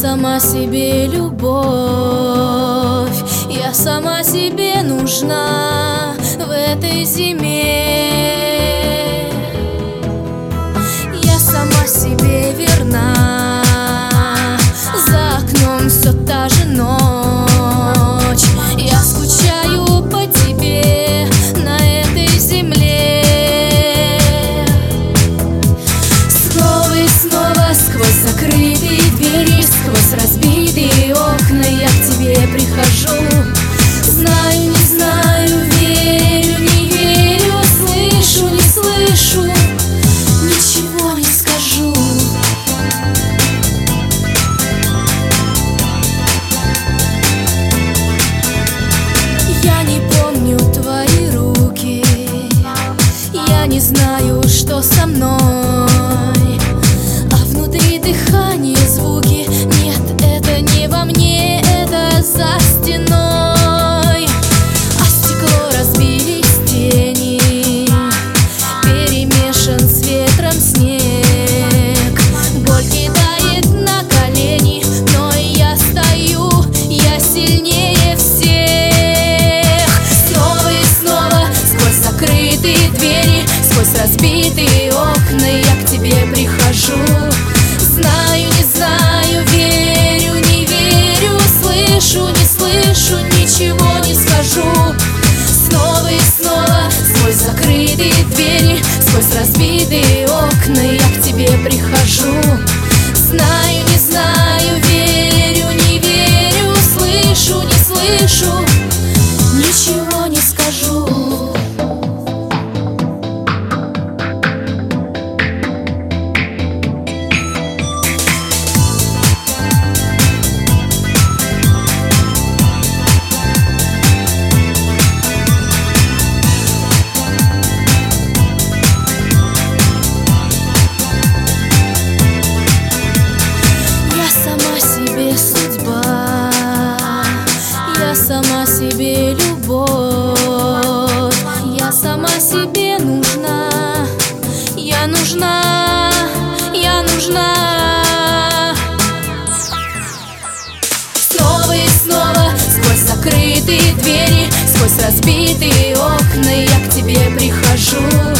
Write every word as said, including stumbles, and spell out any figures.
сама себе любовь, я сама себе нужна в этой зиме. Я сама себе верна, за окном все та же ночь. Я скучаю по тебе на этой земле. Снова и снова сквозь закрытые двери, сквозь разбитые окна я к тебе прихожу. Знаю, не знаю, верю, не верю, слышу, не слышу, ничего не скажу. Я не помню твои руки, я не знаю, что со мной, а внутри дыхание, звуки. Нет, это не во мне, это за стеной. А стекло разбились тени, перемешан с ветром снег. Боль кидает на колени, но я стою, я сильнее всех. Снова и снова сквозь закрытые двери, сквозь разбитые окна я к тебе прихожу. Знаю, не знаю, верю, не верю, слышу, не слышу, ничего не скажу. Снова и снова сквозь закрытые двери, сквозь разбитые окна я к тебе прихожу. Знаю, не знаю, верю, не верю, слышу, не слышу, ничего не скажу. Я сама себе любовь, я сама себе нужна, я нужна, я нужна. Снова и снова сквозь закрытые двери, сквозь разбитые окна я к тебе прихожу.